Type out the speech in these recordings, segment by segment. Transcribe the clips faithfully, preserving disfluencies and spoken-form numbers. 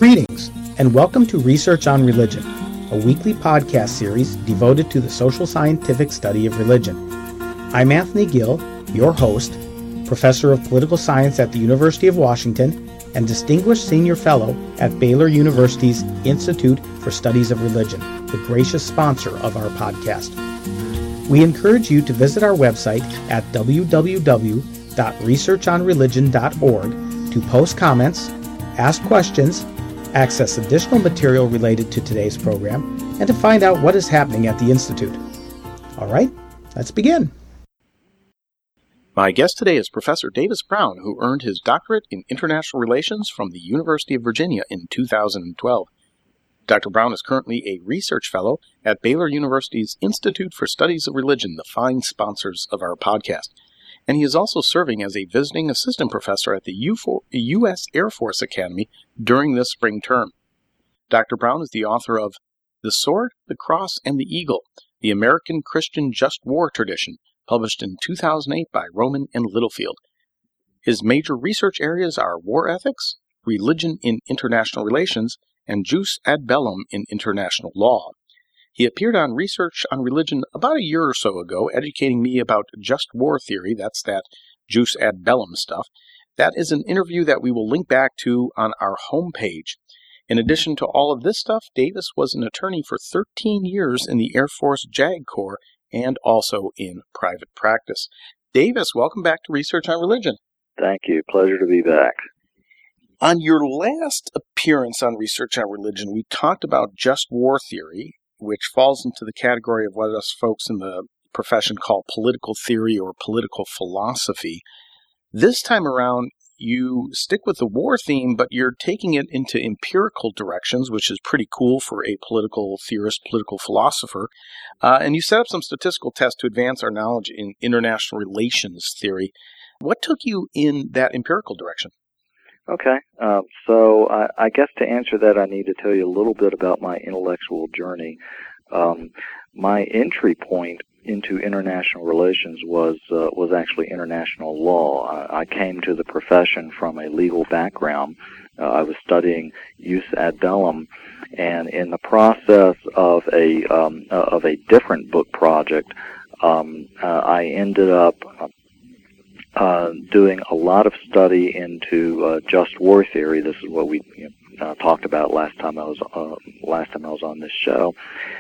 Greetings, and welcome to Research on Religion, a weekly podcast series devoted to the social scientific study of religion. I'm Anthony Gill, your host, Professor of Political Science at the University of Washington, and Distinguished Senior Fellow at Baylor University's Institute for Studies of Religion, the gracious sponsor of our podcast. We encourage you to visit our website at w w w dot research on religion dot org to post comments, ask questions, access additional material related to today's program, and to find out what is happening at the Institute. All right, let's begin. My guest today is Professor Davis Brown, who earned his doctorate in international relations from the University of Virginia in two thousand twelve. Doctor Brown is currently a research fellow at Baylor University's Institute for Studies of Religion, the fine sponsors of our podcast. And he is also serving as a visiting assistant professor at the U S Air Force Academy during this spring term. Doctor Brown is the author of The Sword, the Cross, and the Eagle, the American Christian Just War Tradition, published in two thousand eight by Rowman and Littlefield. His major research areas are war ethics, religion in international relations, and jus ad bellum in international law. He appeared on Research on Religion about a year or so ago, educating me about just war theory. That's that jus ad bellum stuff. That is an interview that we will link back to on our homepage. In addition to all of this stuff, Davis was an attorney for thirteen years in the Air Force JAG Corps and also in private practice. Davis, welcome back to Research on Religion. Thank you. Pleasure to be back. On your last appearance on Research on Religion, we talked about just war theory, which falls into the category of what us folks in the profession call political theory or political philosophy. This time around, you stick with the war theme, but you're taking it into empirical directions, which is pretty cool for a political theorist, political philosopher. Uh, and you set up some statistical tests to advance our knowledge in international relations theory. What took you in that empirical direction? Okay, uh, so I, I guess to answer that, I need to tell you a little bit about my intellectual journey. Um, my entry point into international relations was uh, was actually international law. I, I came to the profession from a legal background. Uh, I was studying jus ad bellum, and in the process of a um, uh, of a different book project, um, uh, I ended up Uh, doing a lot of study into uh, just war theory. This is what we you know, uh, talked about last time I was uh, last time I was on this show.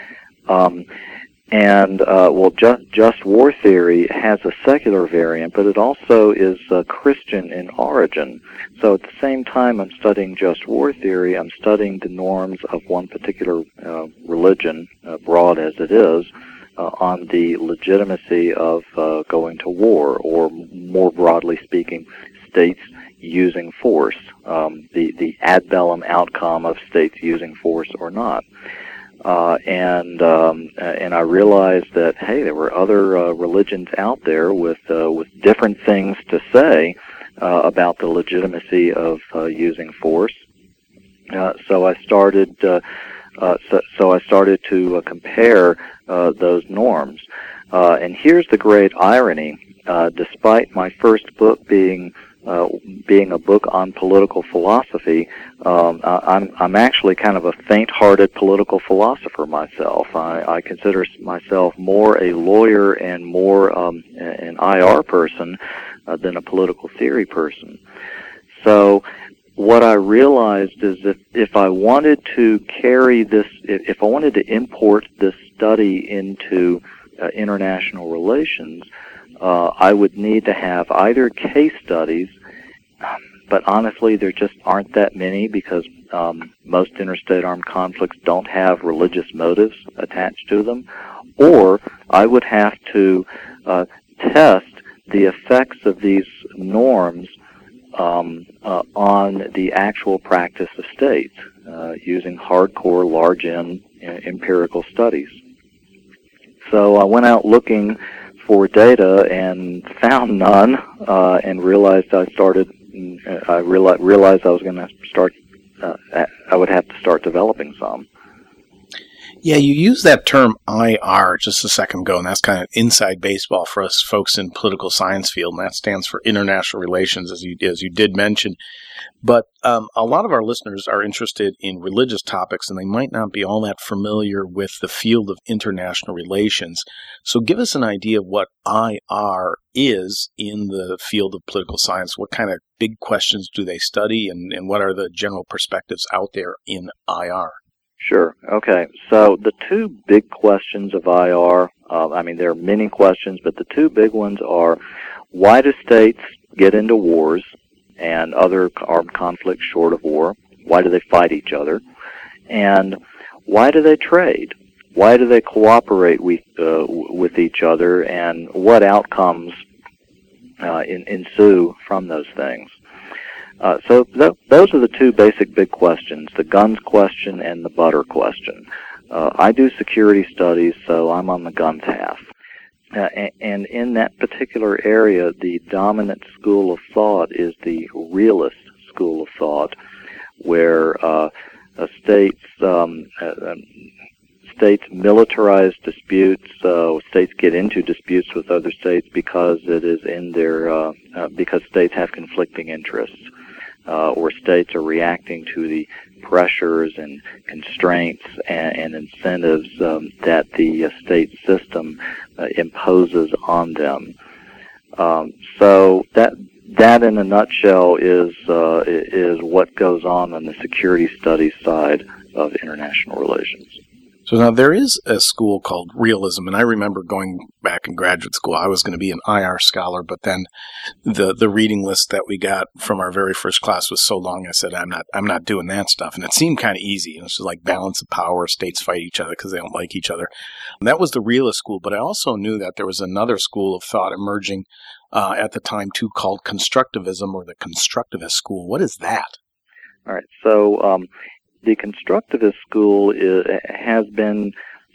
Um, and uh, well, just just war theory has a secular variant, but it also is uh, Christian in origin. So at the same time I'm studying just war theory, I'm studying the norms of one particular uh, religion, uh, broad as it is, Uh, on the legitimacy of uh, going to war, or more broadly speaking, states using force, um, the, the ad bellum outcome of states using force or not. Uh, and um, and I realized that, hey, there were other uh, religions out there with uh, with different things to say uh, about the legitimacy of uh, using force. Uh, so I started uh, uh, so, so I started to uh, compare Uh, those norms. Uh, and here's the great irony. Uh, despite my first book being uh, being a book on political philosophy, um, I'm I'm actually kind of a faint-hearted political philosopher myself. I, I consider myself more a lawyer and more um, an I R person uh, than a political theory person. So what I realized is that if I wanted to carry this, if I wanted to import this study into uh, international relations, uh, I would need to have either case studies, but honestly there just aren't that many because um, most interstate armed conflicts don't have religious motives attached to them, or I would have to uh, test the effects of these norms Um, uh, on the actual practice of states uh, using hardcore, large-N uh, empirical studies. So I went out looking for data and found none, uh, and realized I started. I realized, realized I was going to start. Uh, I would have to start developing some. Yeah, you used that term I R just a second ago, and that's kind of inside baseball for us folks in political science field, and that stands for international relations, as you as you did mention. But um, a lot of our listeners are interested in religious topics, and they might not be all that familiar with the field of international relations. So give us an idea of what I R is in the field of political science. What kind of big questions do they study, and, and what are the general perspectives out there in I R? Sure. Okay. So the two big questions of I R, uh, I mean, there are many questions, but the two big ones are, why do states get into wars and other armed conflicts short of war? Why do they fight each other? And why do they trade? Why do they cooperate with, uh, with each other, and what outcomes uh, in, ensue from those things? Uh, so th- those are the two basic big questions, the guns question and the butter question. Uh, I do security studies, so I'm on the guns half. Uh, and, and in that particular area, the dominant school of thought is the realist school of thought, where uh, uh, states um, uh, states militarize disputes. Uh, states get into disputes with other states because it is in their uh, uh, because states have conflicting interests. Uh, or states are reacting to the pressures and constraints and, and incentives um, that the uh, state system uh, imposes on them. Um, so that that, in a nutshell, is uh, is what goes on on the security studies side of international relations. So now there is a school called realism, and I remember going back in graduate school, I was going to be an I R scholar, but then the the reading list that we got from our very first class was so long, I said, I'm not I'm not doing that stuff. And it seemed kind of easy. It was just like balance of power, states fight each other because they don't like each other. And that was the realist school, but I also knew that there was another school of thought emerging uh, at the time, too, called constructivism, or the constructivist school. What is that? All right, so um, the constructivist school is, has been,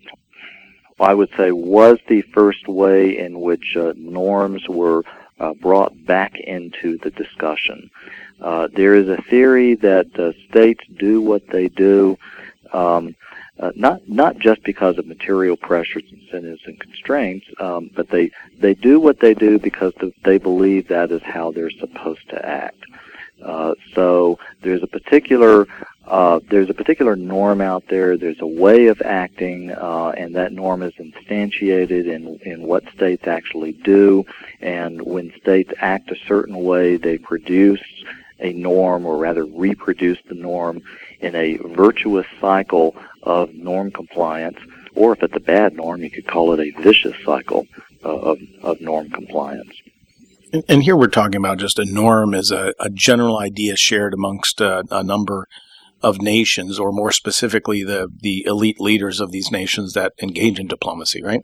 I would say, was the first way in which uh, norms were uh, brought back into the discussion. Uh, there is a theory that uh, states do what they do, um, uh, not not just because of material pressures, incentives, and constraints, um, but they they do what they do because they believe that is how they're supposed to act. Uh, so there's a particular uh, there's a particular norm out there. There's a way of acting, uh, and that norm is instantiated in in what states actually do. And when states act a certain way, they produce a norm, or rather reproduce the norm, in a virtuous cycle of norm compliance. Or if it's a bad norm, you could call it a vicious cycle uh, of of norm compliance. And here we're talking about just a norm as a, a general idea shared amongst a, a number of nations, or more specifically, the, the elite leaders of these nations that engage in diplomacy, right?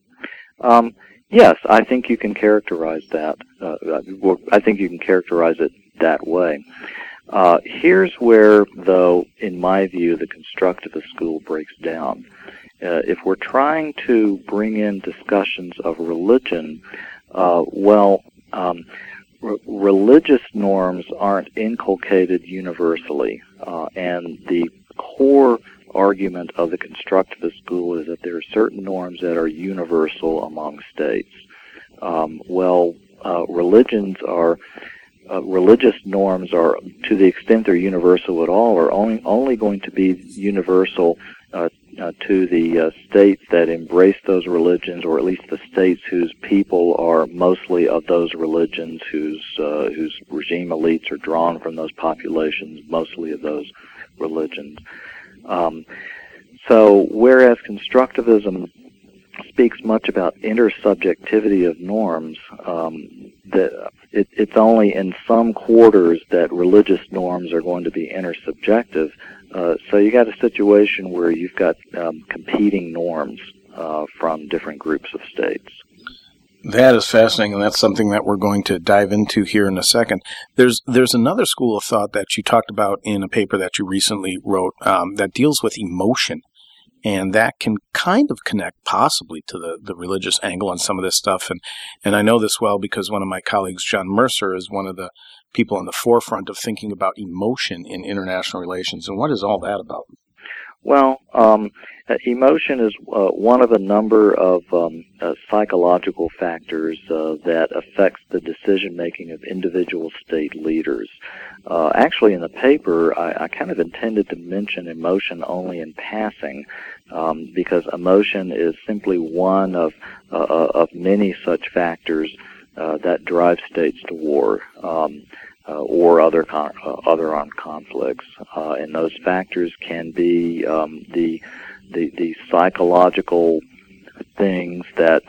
Um, yes, I think you can characterize that. Uh, I think you can characterize it that way. Uh, here's where, though, in my view, the constructivist school breaks down. Uh, if we're trying to bring in discussions of religion, uh, well, Um, r- religious norms aren't inculcated universally, uh, and the core argument of the constructivist school is that there are certain norms that are universal among states. Um, well, uh, religions are uh, religious norms are, to the extent they're universal at all, are only only going to be universal uh, uh, to the uh, states that embrace those religions, or at least the states whose people are mostly of those religions, whose uh, whose regime elites are drawn from those populations, mostly of those religions. Um, so, whereas constructivism speaks much about intersubjectivity of norms, um, that it, it's only in some quarters that religious norms are going to be intersubjective. Uh, so you got a situation where you've got um, competing norms uh, from different groups of states. That is fascinating, and that's something that we're going to dive into here in a second. There's there's another school of thought that you talked about in a paper that you recently wrote um, that deals with emotion, and that can kind of connect possibly to the, the religious angle on some of this stuff. And, and I know this well because one of my colleagues, John Mercer, is one of the people in the forefront of thinking about emotion in international relations. And what is all that about? Well, um, emotion is uh, one of a number of um, uh, psychological factors uh, that affects the decision-making of individual state leaders. Uh, actually, in the paper, I, I kind of intended to mention emotion only in passing, um, because emotion is simply one of uh, of many such factors uh, that drive states to war. Um, Uh, or other con- uh, other armed conflicts, uh, and those factors can be um, the, the the psychological things that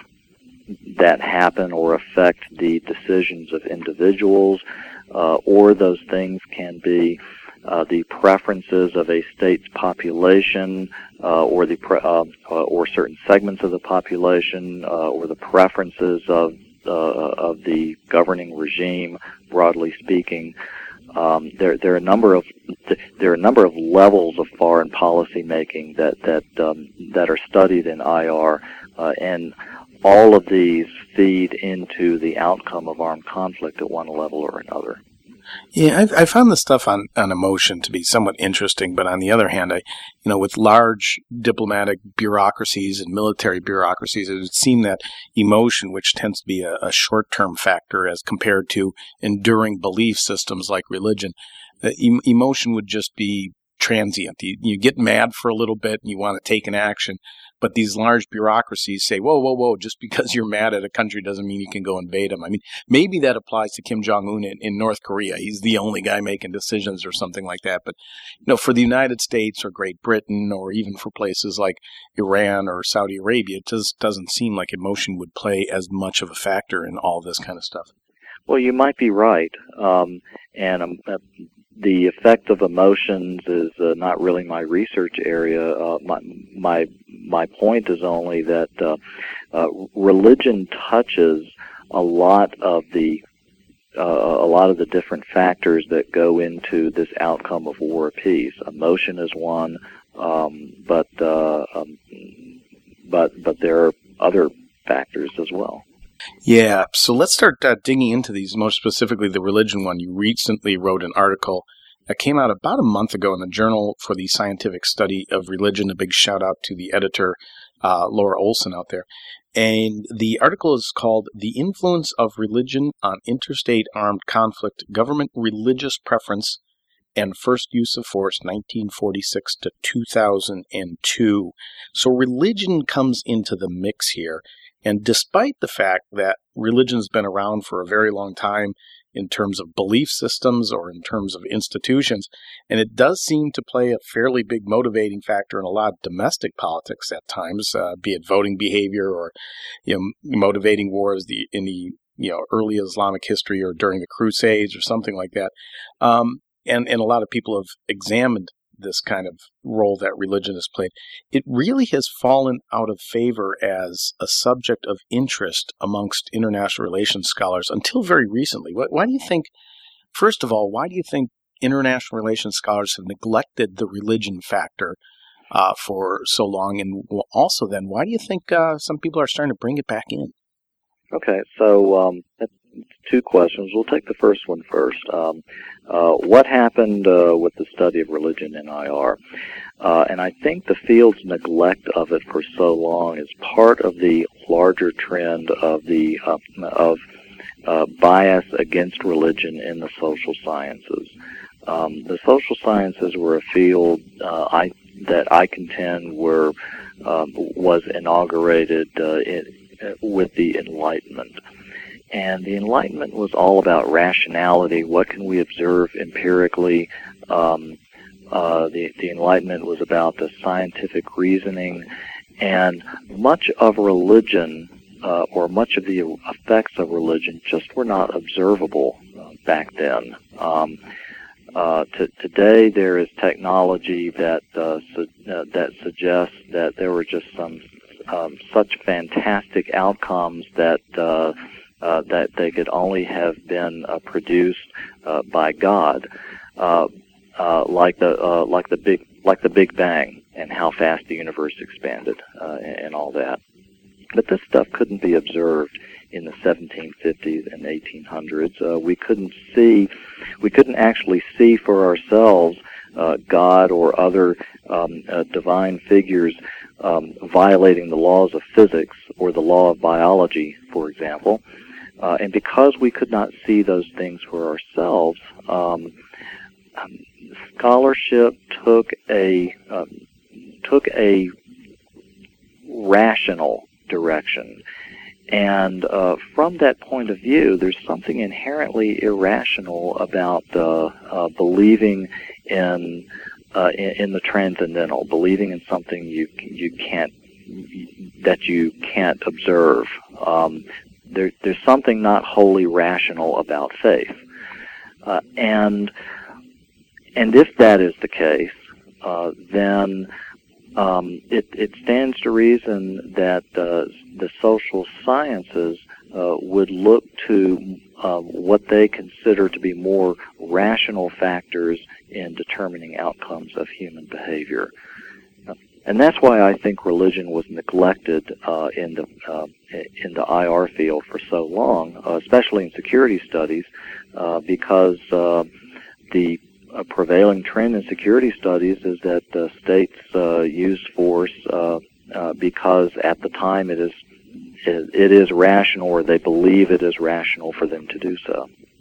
that happen or affect the decisions of individuals, uh, or those things can be uh, the preferences of a state's population, uh, or the pre- uh, uh, or certain segments of the population, uh, or the preferences of Uh, of the governing regime, broadly speaking. Um, there, there are a number of there are a number of levels of foreign policy making that that um, that are studied in I R, uh, and all of these feed into the outcome of armed conflict at one level or another. Yeah, I've, I found the stuff on, on emotion to be somewhat interesting, but on the other hand, I, you know, with large diplomatic bureaucracies and military bureaucracies, it would seem that emotion, which tends to be a, a short-term factor as compared to enduring belief systems like religion, uh, em- emotion would just be transient. You, you get mad for a little bit and you want to take an action, but these large bureaucracies say, whoa, whoa, whoa, just because you're mad at a country doesn't mean you can go invade them. I mean, maybe that applies to Kim Jong-un in, in North Korea. He's the only guy making decisions or something like that. But, you know, for the United States or Great Britain or even for places like Iran or Saudi Arabia, it just doesn't seem like emotion would play as much of a factor in all this kind of stuff. Well, you might be right. Um, and um, uh, the effect of emotions is uh, not really my research area. Uh, my, my my point is only that uh, uh, religion touches a lot of the uh, a lot of the different factors that go into this outcome of war or peace. Emotion is one, um, but uh, um, but but there are other factors as well. Yeah, so let's start uh, digging into these, most specifically the religion one. You recently wrote an article that came out about a month ago in the Journal for the Scientific Study of Religion. A big shout out to the editor, uh, Laura Olson, out there. And the article is called The Influence of Religion on Interstate Armed Conflict, Government Religious Preference, and First Use of Force, nineteen forty-six to two thousand two. So religion comes into the mix here. And despite the fact that religion's been around for a very long time in terms of belief systems or in terms of institutions, and it does seem to play a fairly big motivating factor in a lot of domestic politics at times, uh, be it voting behavior or, you know, motivating wars the, in the, you know, early Islamic history or during the Crusades or something like that. Um, and, and a lot of people have examined this kind of role that religion has played. It really has fallen out of favor as a subject of interest amongst international relations scholars until very recently. Why, why do you think, first of all, why do you think international relations scholars have neglected the religion factor uh, for so long? And also then, why do you think uh, some people are starting to bring it back in? Okay, so um, that's two questions. We'll take the first one first. Um, uh, what happened uh, with the study of religion in I R? Uh, and I think the field's neglect of it for so long is part of the larger trend of the uh, of uh, bias against religion in the social sciences. Um, the social sciences were a field uh, I that I contend were um, was inaugurated uh, in, with the Enlightenment. And the Enlightenment was all about rationality. What can we observe empirically? Um, uh, the, the Enlightenment was about the scientific reasoning. And much of religion, uh, or much of the effects of religion, just were not observable uh, back then. Um, uh, t- today, there is technology that uh, su- uh, that suggests that there were just some um, such fantastic outcomes that uh, Uh, that they could only have been uh, produced uh, by God, uh, uh, like the uh, like the big like the Big Bang and how fast the universe expanded uh, and, and all that. But this stuff couldn't be observed in the seventeen fifties and eighteen hundreds. Uh, we couldn't see, we couldn't actually see for ourselves uh, God or other um, uh, divine figures um, violating the laws of physics or the law of biology, for example. Uh, and because we could not see those things for ourselves, um, um, scholarship took a uh, took a rational direction. And uh, from that point of view, there's something inherently irrational about uh, uh, believing in, uh, in in the transcendental, believing in something you you can't that you can't observe. Um, there, there's something not wholly rational about faith, uh, and and if that is the case, uh, then Um, it, it stands to reason that uh, the social sciences uh, would look to uh, what they consider to be more rational factors in determining outcomes of human behavior. Uh, and that's why I think religion was neglected uh, in the uh, in the I R field for so long, uh, especially in security studies, uh, because uh, the A prevailing trend in security studies is that uh, states uh, use force uh, uh, because at the time it is it, it is rational, or they believe it is rational for them to do so.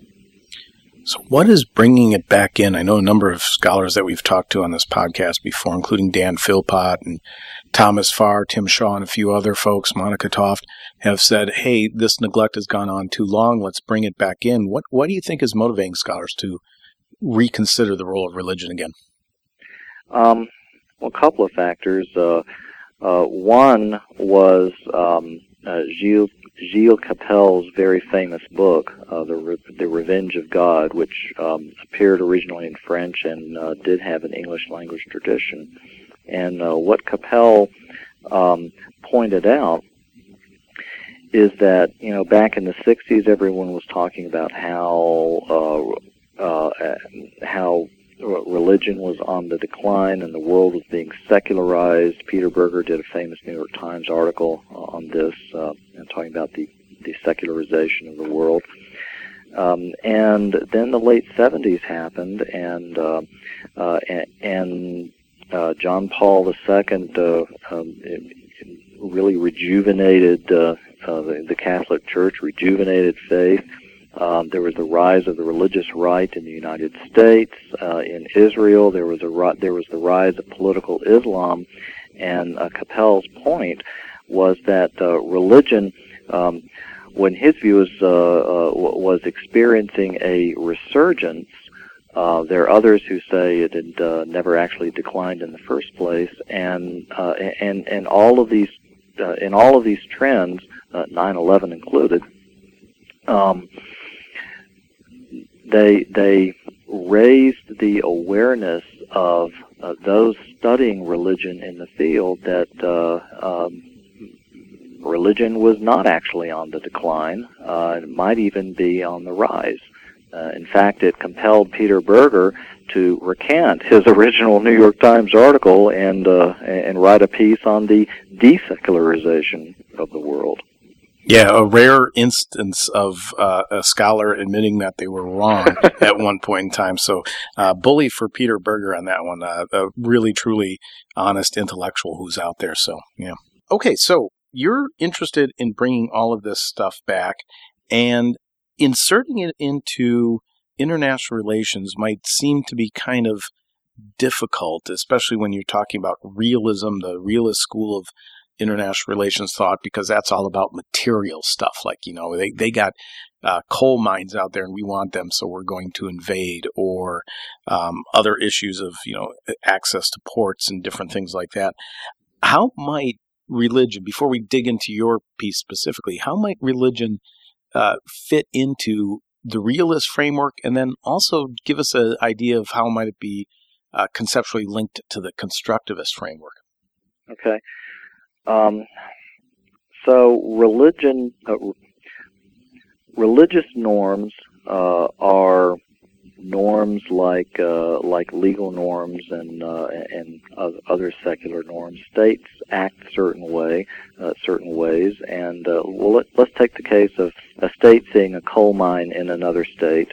So what is bringing it back in? I know a number of scholars that we've talked to on this podcast before, including Dan Philpott and Thomas Farr, Tim Shaw, and a few other folks, Monica Toft, have said, hey, this neglect has gone on too long. Let's bring it back in. What, what do you think is motivating scholars to reconsider the role of religion again? Um, well, a couple of factors. Uh, uh, one was um, uh, Gilles, Gilles Capel's very famous book, uh, the, Re- the Revenge of God, which um, appeared originally in French and uh, did have an English language tradition. And uh, what Capel um, pointed out is that, you know, back in the sixties, everyone was talking about how uh, Uh, how religion was on the decline and the world was being secularized. Peter Berger did a famous New York Times article on this, uh, and talking about the, the secularization of the world. Um, and then the late seventies happened, and uh, uh, and, and uh, John Paul the Second uh, um, it, it really rejuvenated uh, uh, the, the Catholic Church, rejuvenated faith. Um, there was the rise of the religious right in the United States, uh, in Israel. There was a there was the rise of political Islam, and uh, Capel's point was that uh, religion, um, when his view was uh, uh, was experiencing a resurgence. Uh, there are others who say it had uh, never actually declined in the first place, and uh, and and all of these uh, in all of these trends, uh, nine eleven included. Um, They they raised the awareness of uh, those studying religion in the field that uh, um, religion was not actually on the decline. Uh, it might even be on the rise. Uh, in fact, it compelled Peter Berger to recant his original New York Times article and uh, and write a piece on the desecularization of the world. Yeah, a rare instance of uh, a scholar admitting that they were wrong at one point in time. So, uh, bully for Peter Berger on that one. Uh, a really, truly honest intellectual who's out there. So, yeah. Okay, so you're interested in bringing all of this stuff back, and inserting it into international relations might seem to be kind of difficult, especially when you're talking about realism, the realist school of international relations thought, because that's all about material stuff. Like, you know, they, they got uh, coal mines out there and we want them, so we're going to invade, or um, other issues of, you know, access to ports and different things like that. How might religion, before we dig into your piece specifically, how might religion uh, fit into the realist framework, and then also give us an idea of how might it be uh, conceptually linked to the constructivist framework? Okay. Um, so religion, uh, religious norms uh, are norms like uh, like legal norms and uh, and other secular norms. States act certain way, uh, certain ways, and uh, well, let, let's take the case of a state seeing a coal mine in another state.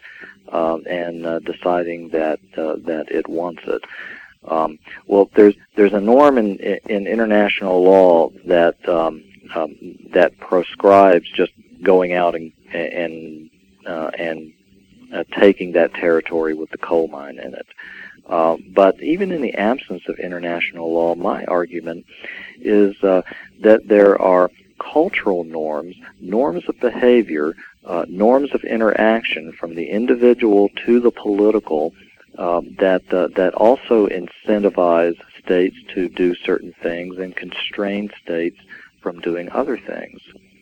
uh, and uh, deciding that uh, that it wants it. Um, well, there's there's a norm in in international law that um, um, that proscribes just going out and and uh, and uh, taking that territory with the coal mine in it. Uh, but even in the absence of international law, my argument is uh, that there are cultural norms, norms of behavior, uh, norms of interaction from the individual to the political uh, that uh, that also incentivize states to do certain things and constrain states from doing other things.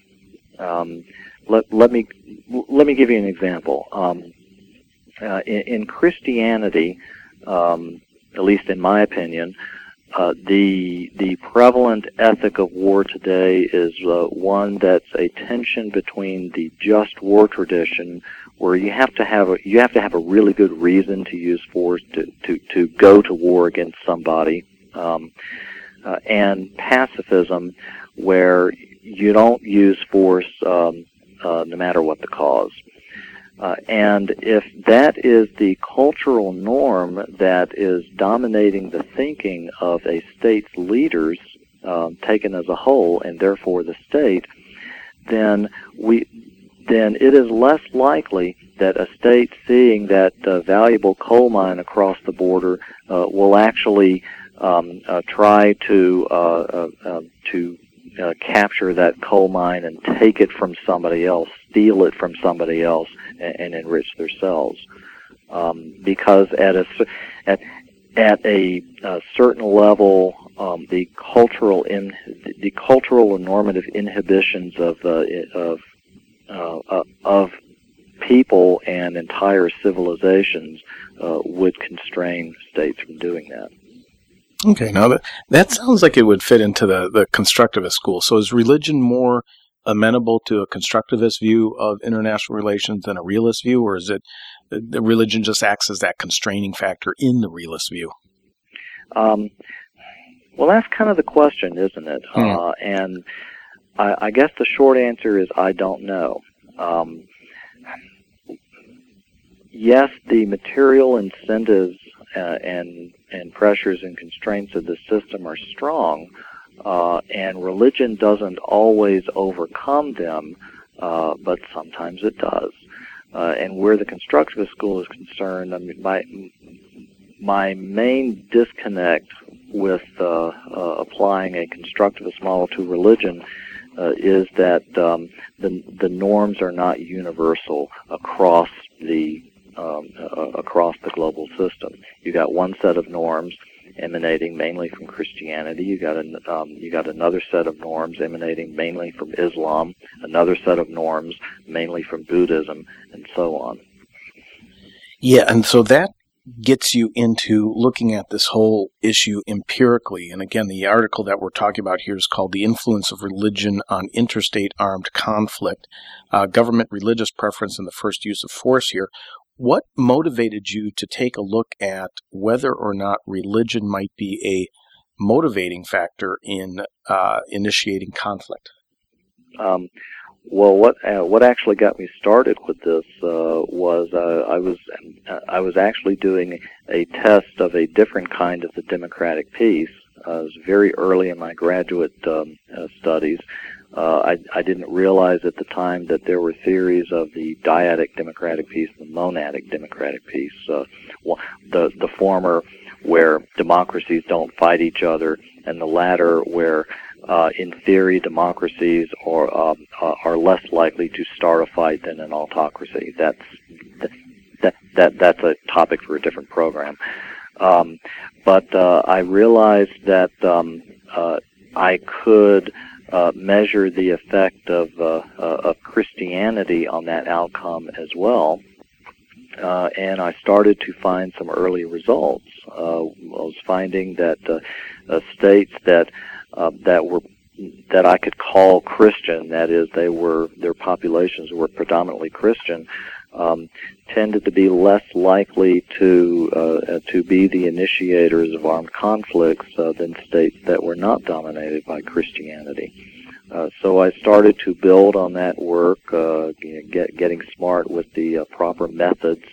Um, let, let me let me give you an example. Um, uh, in, in Christianity, um, at least in my opinion, uh, the the prevalent ethic of war today is uh, one that's a tension between the just war tradition, where you have to have a you have to have a really good reason to use force to to, to go to war against somebody, um, uh, and pacifism, where you don't use force um, uh, no matter what the cause. Uh, and if that is the cultural norm that is dominating the thinking of a state's leaders, um, taken as a whole, and therefore the state, then we, then it is less likely that a state seeing that uh, valuable coal mine across the border uh, will actually um, uh, try to uh, uh, uh, to Uh, capture that coal mine and take it from somebody else, steal it from somebody else, and, and enrich themselves. Um, because at a at at a, a certain level, um, the cultural in the cultural and normative inhibitions of uh, of uh, uh, of people and entire civilizations uh, would constrain states from doing that. Okay, now that, that sounds like it would fit into the, the constructivist school. So is religion more amenable to a constructivist view of international relations than a realist view, or is it the religion just acts as that constraining factor in the realist view? Um, well, that's kind of the question, isn't it? Hmm. Uh, and I, I guess the short answer is I don't know. Um, yes, the material incentives uh, and and pressures and constraints of the system are strong, uh, and religion doesn't always overcome them, uh, but sometimes it does. Uh, and where the constructivist school is concerned, I mean, my my main disconnect with uh, uh, applying a constructivist model to religion uh, is that um, the the norms are not universal across the Um, uh, across the global system. You got one set of norms emanating mainly from Christianity. You got an, um, you got another set of norms emanating mainly from Islam. Another set of norms mainly from Buddhism, and so on. Yeah, and so that gets you into looking at this whole issue empirically. And again, the article that we're talking about here is called "The Influence of Religion on Interstate Armed Conflict: uh, Government Religious Preference in the First Use of Force." Here. What motivated you to take a look at whether or not religion might be a motivating factor in uh, initiating conflict? Um, well, what uh, what actually got me started with this uh, was uh, I was uh, I was actually doing a test of a different kind of the democratic peace. Uh, it was very early in my graduate um, uh, studies. Uh, I, I didn't realize at the time that there were theories of the dyadic democratic peace and the monadic democratic peace. Uh, the the former where democracies don't fight each other, and the latter where, uh, in theory, democracies are um, uh, are less likely to start a fight than an autocracy. That's that that that's a topic for a different program. Um, but uh, I realized that um, uh, I could Uh, measure the effect of uh, uh, of Christianity on that outcome as well, uh, and I started to find some early results. Uh, I was finding that uh, uh, states that uh, that were that I could call Christian, that is, they were their populations were predominantly Christian, um, tended to be less likely to uh, to be the initiators of armed conflicts uh, than states that were not dominated by Christianity. Uh, so I started to build on that work, uh, get, getting smart with the uh, proper methods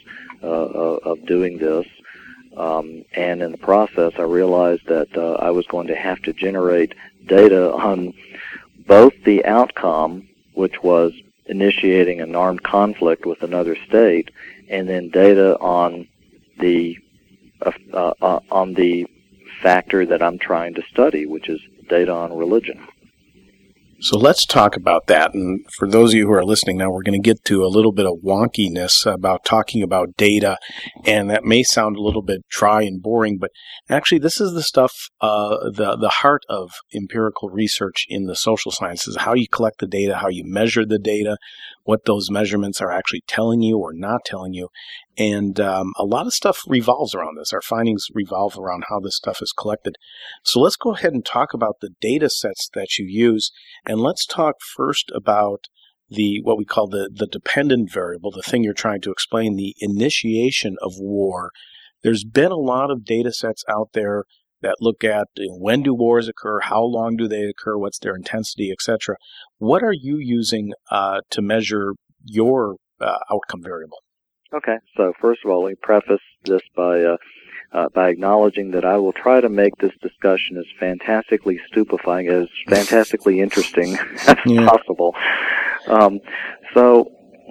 uh, of doing this. Um, and in the process, I realized that uh, I was going to have to generate data on both the outcome, which was initiating an armed conflict with another state, and then data on the uh, uh, on the factor that I'm trying to study, which is data on religion. So let's talk about that. And for those of you who are listening now, we're going to get to a little bit of wonkiness about talking about data, and that may sound a little bit dry and boring, but actually this is the stuff, uh, the, the heart of empirical research in the social sciences, how you collect the data, how you measure the data, what those measurements are actually telling you or not telling you. And um, a lot of stuff revolves around this. Our findings revolve around how this stuff is collected. So let's go ahead and talk about the data sets that you use. And let's talk first about the what we call the, the dependent variable, the thing you're trying to explain, the initiation of war. There's been a lot of data sets out there that look at when do wars occur, how long do they occur, what's their intensity, et cetera. What are you using uh, to measure your uh, outcome variable? Okay, so first of all, let me preface this by uh, uh, by acknowledging that I will try to make this discussion as fantastically stupefying, as fantastically interesting as yeah. possible. Um, so,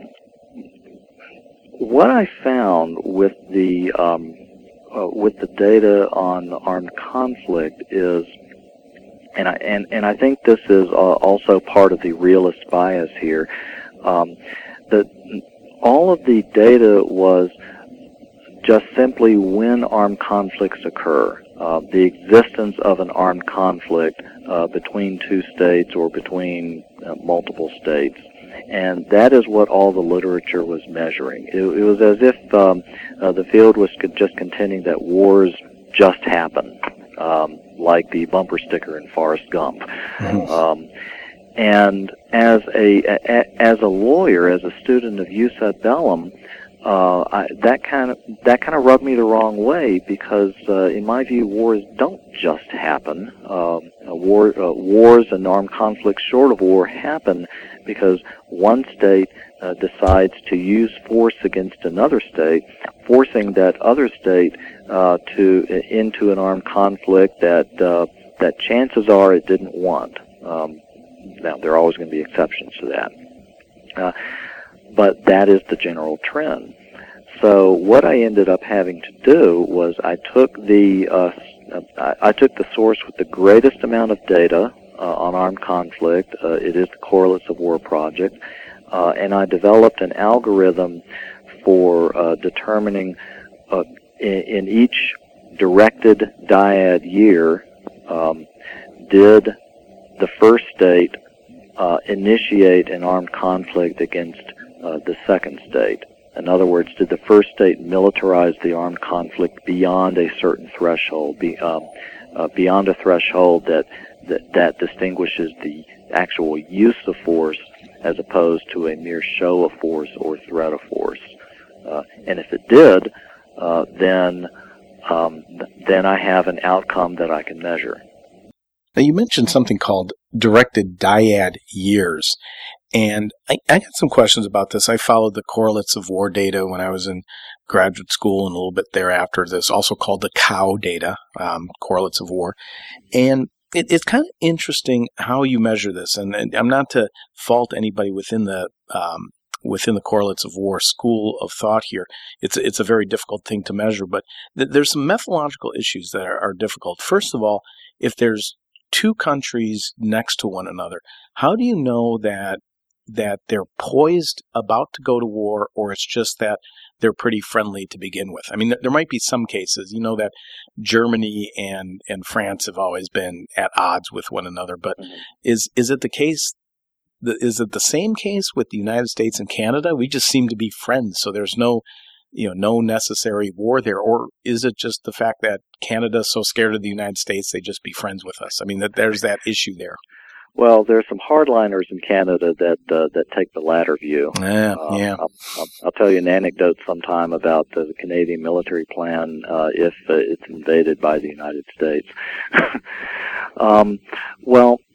what I found with the um, uh, with the data on armed conflict is, and I and, and I think this is uh, also part of the realist bias here, um, that all of the data was just simply when armed conflicts occur, uh, the existence of an armed conflict uh, between two states or between uh, multiple states. And that is what all the literature was measuring. It, it was as if um, uh, the field was just contending that wars just happen, um, like the bumper sticker in Forrest Gump. Mm-hmm. Um, and as a, a as a lawyer, as a student of Jus ad Bellum, uh, I, that kind of that kind of rubbed me the wrong way because, uh, in my view, wars don't just happen. Uh, war, uh, wars and armed conflicts, short of war, happen because one state uh, decides to use force against another state, forcing that other state uh, to into an armed conflict that uh, that chances are it didn't want. Um, now, there are always going to be exceptions to that, uh, but that is the general trend. So, what I ended up having to do was I took the uh, I, I took the source with the greatest amount of data Uh, on armed conflict. Uh, it is the Correlates of War Project. Uh, and I developed an algorithm for uh, determining uh, in, in each directed dyad year, um, did the first state uh, initiate an armed conflict against uh, the second state? In other words, did the first state militarize the armed conflict beyond a certain threshold, be, um, uh, beyond a threshold that That, that distinguishes the actual use of force as opposed to a mere show of force or threat of force. Uh, and if it did, uh, then um, then I have an outcome that I can measure. Now, you mentioned something called directed dyad years. And I, I got some questions about this. I followed the Correlates of War data when I was in graduate school and a little bit thereafter. There's also called the C O W data, um, Correlates of War. And It, it's kind of interesting how you measure this, and, and I'm not to fault anybody within the um, within the Correlates of War school of thought here. It's it's a very difficult thing to measure, but th- there's some methodological issues that are, are difficult. First of all, if there's two countries next to one another, how do you know that that they're poised about to go to war, or it's just that they're pretty friendly to begin with? I mean, th- there might be some cases, you know, that Germany and, and France have always been at odds with one another, but mm-hmm. is is it the case, the, is it the same case with the United States and Canada? We just seem to be friends, so there's no, you know, no necessary war there, or is it just the fact that Canada's so scared of the United States they just be friends with us? I mean, that there's that issue there. Well, there's some hardliners in Canada that uh, that take the latter view. Yeah, uh, yeah. I'll, I'll, I'll tell you an anecdote sometime about uh, the Canadian military plan uh, if uh, it's invaded by the United States. um, well,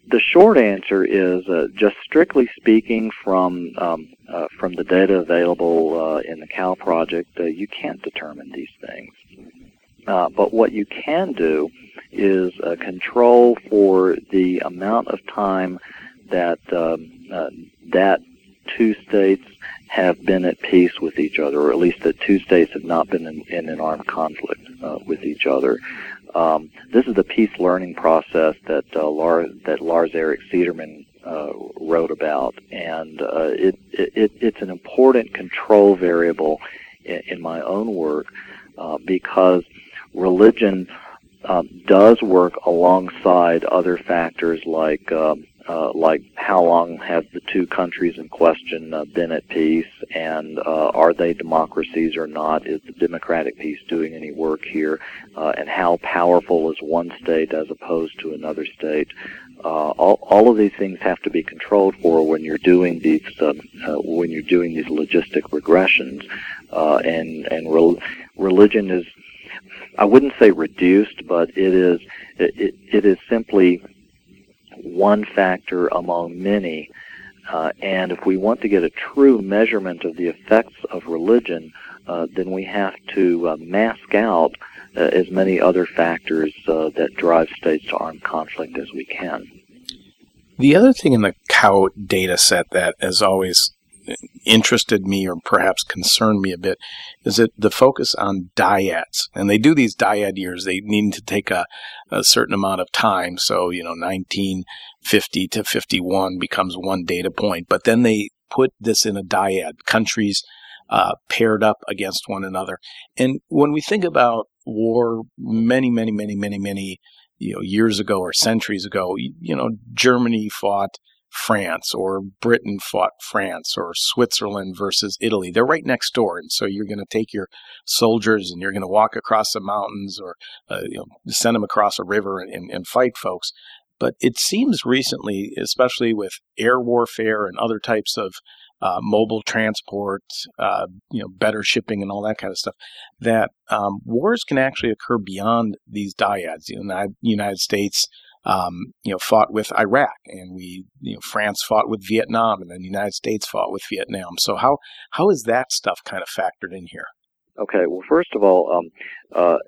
the short answer is, uh, just strictly speaking, from um, uh, from the data available uh, in the C A L project, uh, you can't determine these things. Uh, but what you can do is uh, control for the amount of time that um, uh, that two states have been at peace with each other, or at least that two states have not been in, in an armed conflict uh, with each other. Um, this is the peace learning process that uh, Lars, that Lars Erik Cederman uh, wrote about, and uh, it, it, it's an important control variable in, in my own work uh, because religion um, does work alongside other factors like um, uh, like how long have the two countries in question uh, been at peace, and uh, are they democracies or not? Is the democratic peace doing any work here? Uh, and how powerful is one state as opposed to another state? Uh, all, all of these things have to be controlled for when you're doing these uh, uh, when you're doing these logistic regressions, uh, and and re- religion is, I wouldn't say reduced, but it is it, it is simply one factor among many. Uh, and if we want to get a true measurement of the effects of religion, uh, then we have to uh, mask out uh, as many other factors uh, that drive states to armed conflict as we can. The other thing in the C A O data set that has always interested me or perhaps concerned me a bit is that the focus on dyads. And they do these dyad years. They need to take a, a certain amount of time. So, you know, nineteen fifty to fifty-one becomes one data point. But then they put this in a dyad, countries uh, paired up against one another. And when we think about war many, many, many, many, many you know, years ago or centuries ago, you, you know, Germany fought France, or Britain fought France, or Switzerland versus Italy. They're right next door, and so you're going to take your soldiers and you're going to walk across the mountains, or uh, you know, send them across a river and, and, and fight folks. But it seems recently, especially with air warfare and other types of uh, mobile transport, uh, you know, better shipping and all that kind of stuff, that um, wars can actually occur beyond these dyads. You know, the United States Um, you know, fought with Iraq, and we, you know, France fought with Vietnam, and then the United States fought with Vietnam. So how how is that stuff kind of factored in here? Okay, well, first of all, um, uh,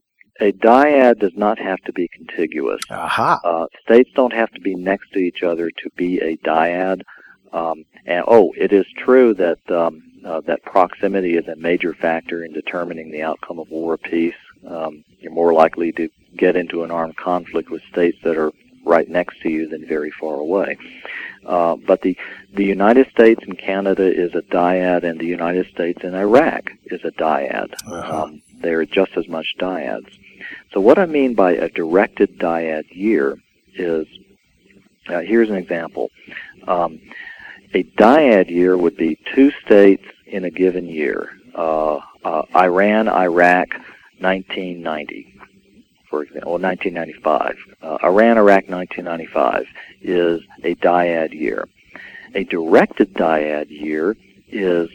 a dyad does not have to be contiguous. Aha. Uh, states don't have to be next to each other to be a dyad. Um, and oh, it is true that um, uh, that proximity is a major factor in determining the outcome of war or peace. Um, you're more likely to get into an armed conflict with states that are right next to you than very far away. Uh, but the the United States and Canada is a dyad, and the United States and Iraq is a dyad. Uh-huh. Um, they're just as much dyads. So what I mean by a directed dyad year is, uh, here's an example. Um, a dyad year would be two states in a given year. Uh, uh, Iran, Iraq, nineteen ninety. For example, well, nineteen ninety-five. Uh, Iran, Iraq, nineteen ninety-five is a dyad year. A directed dyad year is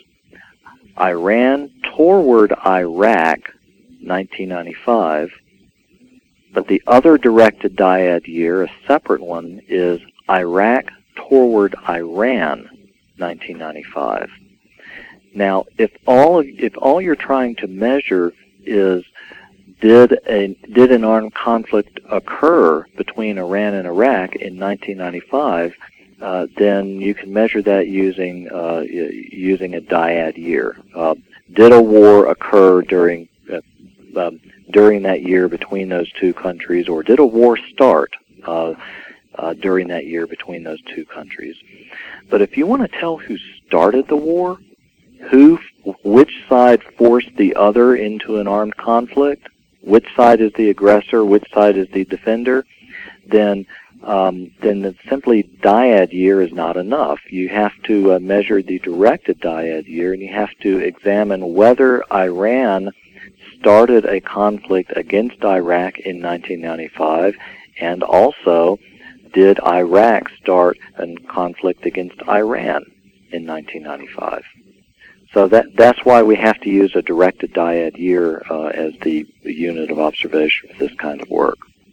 Iran toward Iraq, nineteen ninety-five, but the other directed dyad year, a separate one, is Iraq toward Iran, nineteen ninety-five. Now, if all of, if all you're trying to measure is Did a did an armed conflict occur between Iran and Iraq in nineteen ninety-five? Uh, then you can measure that using uh, using a dyad year. Uh, did a war occur during uh, um, during that year between those two countries, or did a war start uh, uh, during that year between those two countries? But if you want to tell who started the war, who which side forced the other into an armed conflict, which side is the aggressor, which side is the defender, then um, then the simply dyad year is not enough. You have to uh, measure the directed dyad year, and you have to examine whether Iran started a conflict against Iraq in nineteen ninety-five, and also did Iraq start a conflict against Iran in nineteen ninety-five. So that that's why we have to use a directed dyad year uh, as the, the unit of observation for this kind of work.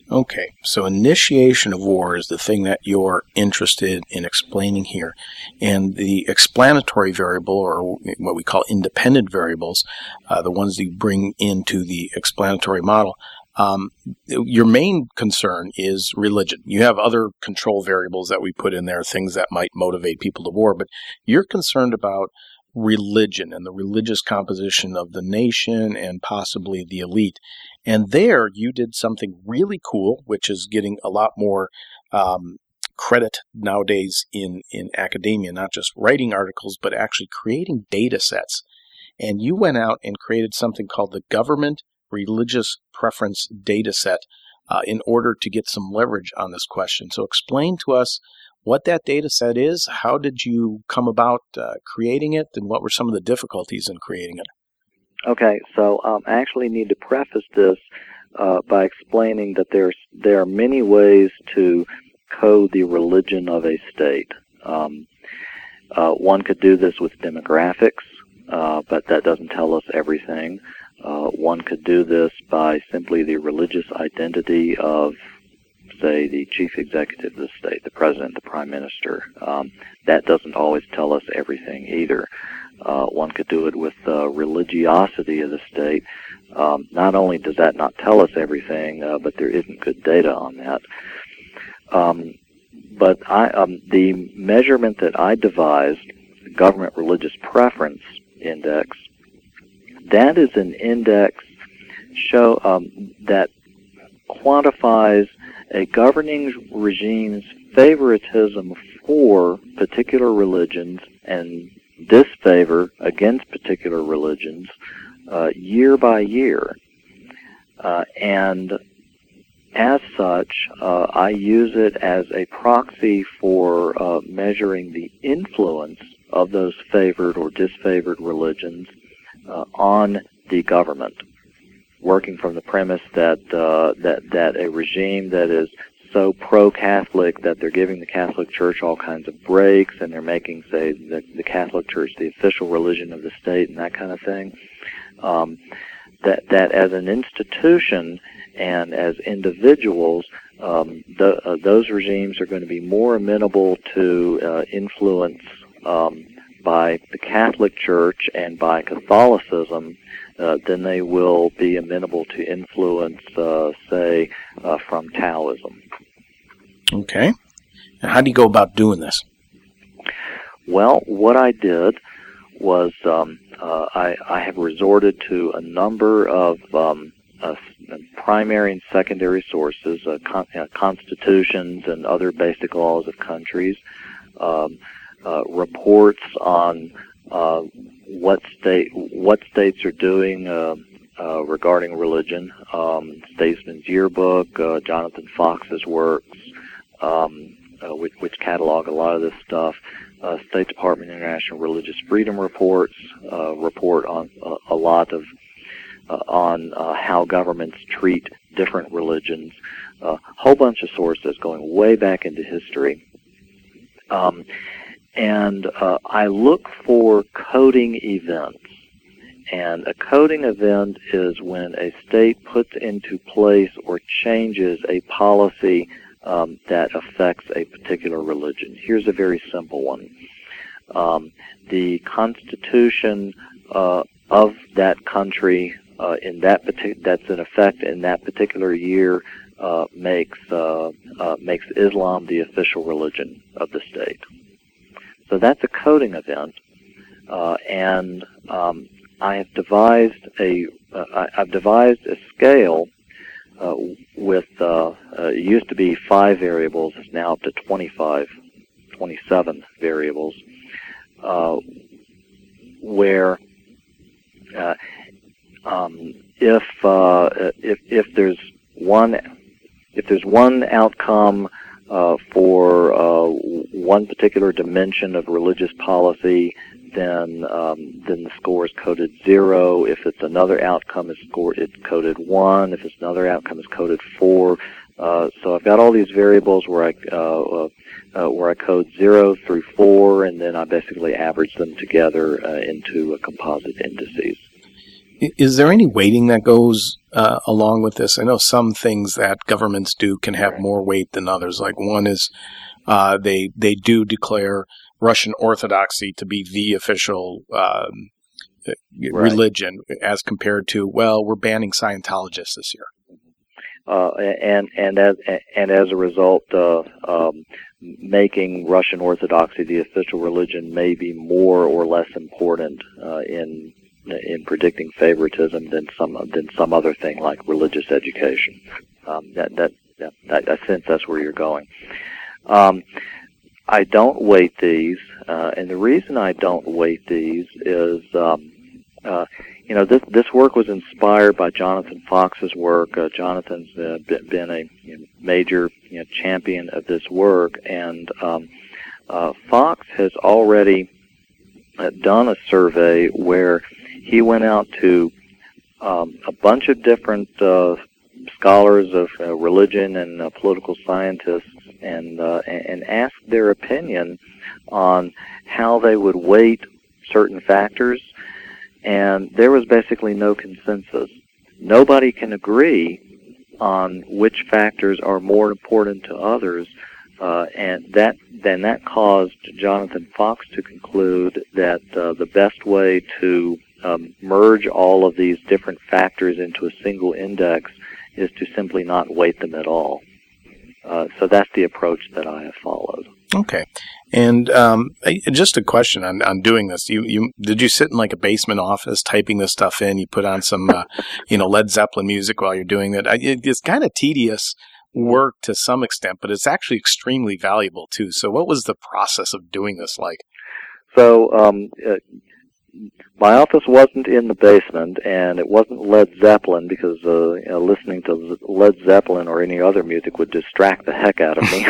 Okay, so initiation of war is the thing that you're interested in explaining here. And the explanatory variable, or what we call independent variables, uh, the ones you bring into the explanatory model, um, your main concern is religion. You have other control variables that we put in there, things that might motivate people to war, but you're concerned about religion and the religious composition of the nation and possibly the elite. And there you did something really cool, which is getting a lot more um, credit nowadays in, in academia, not just writing articles, but actually creating data sets. And you went out and created something called the Government Religious Preference Data Set uh, in order to get some leverage on this question. So explain to us what that data set is, how did you come about uh, creating it, and what were some of the difficulties in creating it? Okay, so um, I actually need to preface this uh, by explaining that there's there are many ways to code the religion of a state. Um, uh, one could do this with demographics, uh, but that doesn't tell us everything. Uh, one could do this by simply the religious identity of, say, the chief executive of the state, the president, the prime minister. Um, that doesn't always tell us everything either. Uh, one could do it with uh, religiosity of the state. Um, not only does that not tell us everything, uh, but there isn't good data on that. Um, but I, um, the measurement that I devised, the Government Religious Preference Index, that is an index show um, that quantifies a governing regime's favoritism for particular religions and disfavor against particular religions uh, year by year. Uh, and as such, uh, I use it as a proxy for uh, measuring the influence of those favored or disfavored religions uh, on the government, working from the premise that uh, that that a regime that is so pro-Catholic that they're giving the Catholic Church all kinds of breaks, and they're making, say, the, the Catholic Church the official religion of the state and that kind of thing, um, that that as an institution and as individuals, um, the, uh, those regimes are going to be more amenable to uh, influence um, by the Catholic Church and by Catholicism uh, than they will be amenable to influence, uh, say, uh, from Taoism. Okay. And how do you go about doing this? Well, what I did was um, uh, I, I have resorted to a number of um, uh, primary and secondary sources, uh, con- uh, constitutions and other basic laws of countries, um, uh, reports on uh, what state what states are doing uh, uh, regarding religion, um, Statesman's Yearbook, uh, Jonathan Fox's works, um, uh, which, which catalog a lot of this stuff. Uh, State Department International Religious Freedom reports uh, report on uh, a lot of uh, on uh, how governments treat different religions. A uh, whole bunch of sources going way back into history. Um, and uh, I look for coding events. And a coding event is when a state puts into place or changes a policy um, that affects a particular religion. Here's a very simple one. Um, the constitution uh, of that country uh, in that partic- that's in effect in that particular year uh, makes uh, uh, makes Islam the official religion of the state. So that's a coding event, uh, and um, I have devised a uh, I, I've devised a scale uh, with uh, uh, it used to be five variables, it's now up to twenty-five, twenty-seven variables, uh, where uh, um, if uh, if if there's one if there's one outcome uh, for uh, one particular dimension of religious policy, then um, then the score is coded zero. If it's another outcome, it's score it's coded one. If it's another outcome, it's coded four. Uh, so I've got all these variables where I uh, uh, uh, where I code zero through four, and then I basically average them together uh, into a composite indices. Is there any weighting that goes uh, along with this? I know some things that governments do can have more weight than others. Like one is uh, they they do declare Russian Orthodoxy to be the official um, right. religion, as compared to, well, we're banning Scientologists this year. Uh, and and as and as a result, uh, um, making Russian Orthodoxy the official religion may be more or less important uh, in in predicting favoritism than some than some other thing like religious education. Um, that, that that I sense that's where you're going. Um, I don't weight these, uh, and the reason I don't weight these is. Um, uh, You know, this this work was inspired by Jonathan Fox's work. Uh, Jonathan's uh, been a you know, major you know, champion of this work, and um, uh, Fox has already uh, done a survey where he went out to um, a bunch of different uh, scholars of uh, religion and uh, political scientists, and uh, and asked their opinion on how they would weight certain factors. And there was basically no consensus. Nobody can agree on which factors are more important to others, uh, and that then that caused Jonathan Fox to conclude that uh, the best way to um, merge all of these different factors into a single index is to simply not weight them at all. Uh, so that's the approach that I have followed. Okay. And um, just a question on, on doing this. You, you did you sit in like a basement office typing this stuff in? You put on some, uh, you know, Led Zeppelin music while you're doing that. It, it's kind of tedious work to some extent, but it's actually extremely valuable too. So what was the process of doing this like? So um, uh, my office wasn't in the basement, and it wasn't Led Zeppelin, because uh, you know, listening to Led Zeppelin or any other music would distract the heck out of me.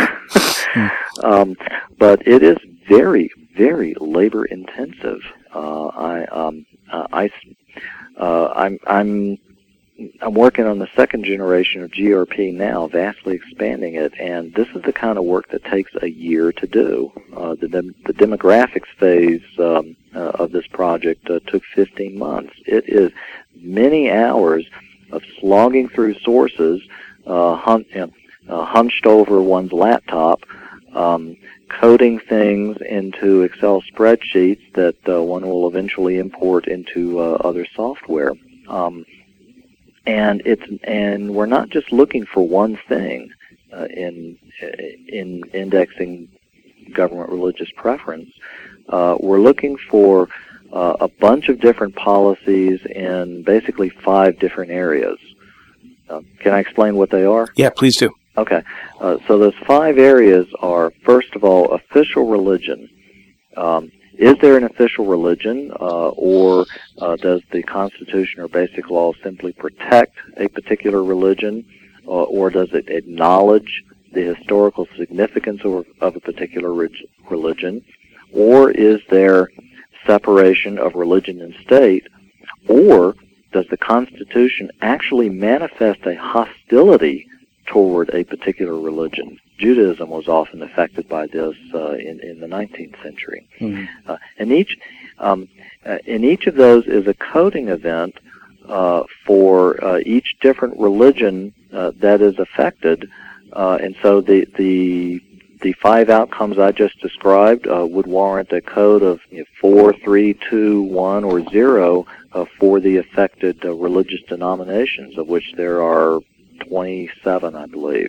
um, but it is very, very labor intensive. Uh, I, um, uh, I, uh, I'm, I'm, I'm working on the second generation of G R P now, vastly expanding it, and this is the kind of work that takes a year to do. Uh, the, dem- the demographics phase um, uh, of this project uh, took fifteen months. It is many hours of slogging through sources, uh, hun- you know, uh, hunched over one's laptop, um, coding things into Excel spreadsheets that uh, one will eventually import into uh, other software. Um, And it's and we're not just looking for one thing uh, in in indexing government religious preference. Uh, we're looking for uh, a bunch of different policies in basically five different areas. Uh, can I explain what they are? Yeah, please do. Okay. Uh, so those five areas are, first of all, official religion. Um, Is there an official religion, uh, or uh, does the Constitution or Basic Law simply protect a particular religion, uh, or does it acknowledge the historical significance of, of a particular rig- religion, or is there separation of religion and state, or does the Constitution actually manifest a hostility toward a particular religion? Judaism was often affected by this uh, in, in the nineteenth century. Mm-hmm. Uh, and each, um, uh, in each of those is a coding event uh, for uh, each different religion uh, that is affected. Uh, and so the, the, the five outcomes I just described uh, would warrant a code of you know, four, three, two, one, or zero uh, for the affected uh, religious denominations, of which there are twenty-seven, I believe.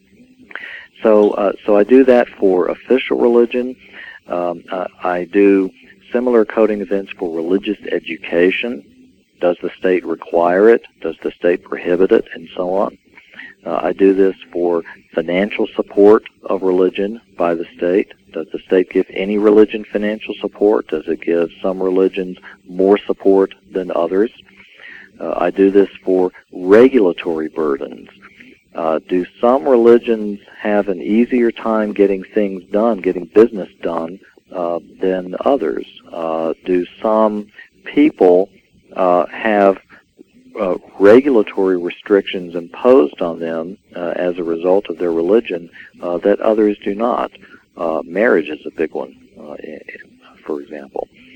So, uh, so I do that for official religion. Um, uh, I do similar coding events for religious education. Does the state require it? Does the state prohibit it? And so on. Uh, I do this for financial support of religion by the state. Does the state give any religion financial support? Does it give some religions more support than others? Uh, I do this for regulatory burdens. Uh, do some religions have an easier time getting things done, getting business done, uh, than others? Uh, do some people uh, have uh, regulatory restrictions imposed on them uh, as a result of their religion uh, that others do not? Uh, marriage is a big one, uh, for example.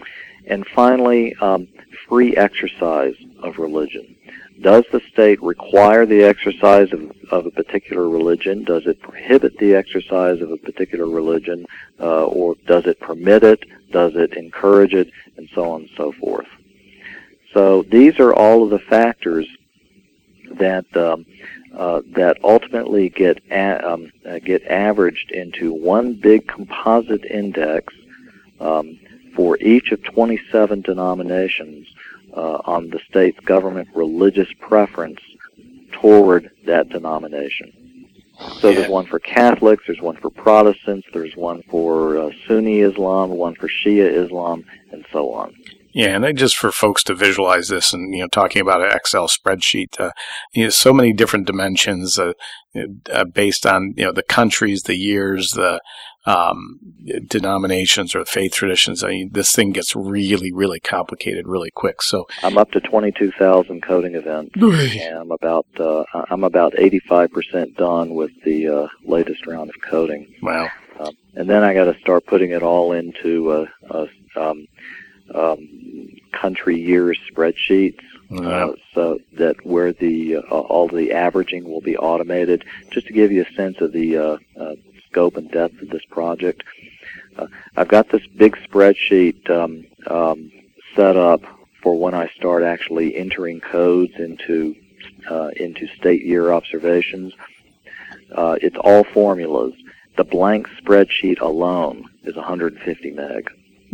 and finally, um, free exercise of religion. Does the state require the exercise of, of a particular religion? Does it prohibit the exercise of a particular religion? Uh, or does it permit it? Does it encourage it? And so on and so forth. So these are all of the factors that um, uh, that ultimately get a, um, uh, get averaged into one big composite index um, for each of twenty-seven denominations uh, on the state's government religious preference toward that denomination. So Yeah. there's one for Catholics, there's one for Protestants, there's one for uh, Sunni Islam, one for Shia Islam, and so on. Yeah, and I, just for folks to visualize this, and you know, talking about an Excel spreadsheet, uh, you know, so many different dimensions uh, uh, based on you know the countries, the years, the um, denominations or faith traditions. I mean, this thing gets really, really complicated really quick. So I'm up to twenty-two thousand coding events, and I'm about uh, I'm about eighty-five percent done with the uh, latest round of coding. wow, Um, and then I got to start putting it all into uh, uh, um, um, country years spreadsheets, yeah. uh, so that where the uh, all the averaging will be automated. Just to give you a sense of the uh, uh, scope and depth of this project, uh, I've got this big spreadsheet um, um, set up for when I start actually entering codes into uh, into state year observations. Uh, it's all formulas. The blank spreadsheet alone is one hundred fifty meg.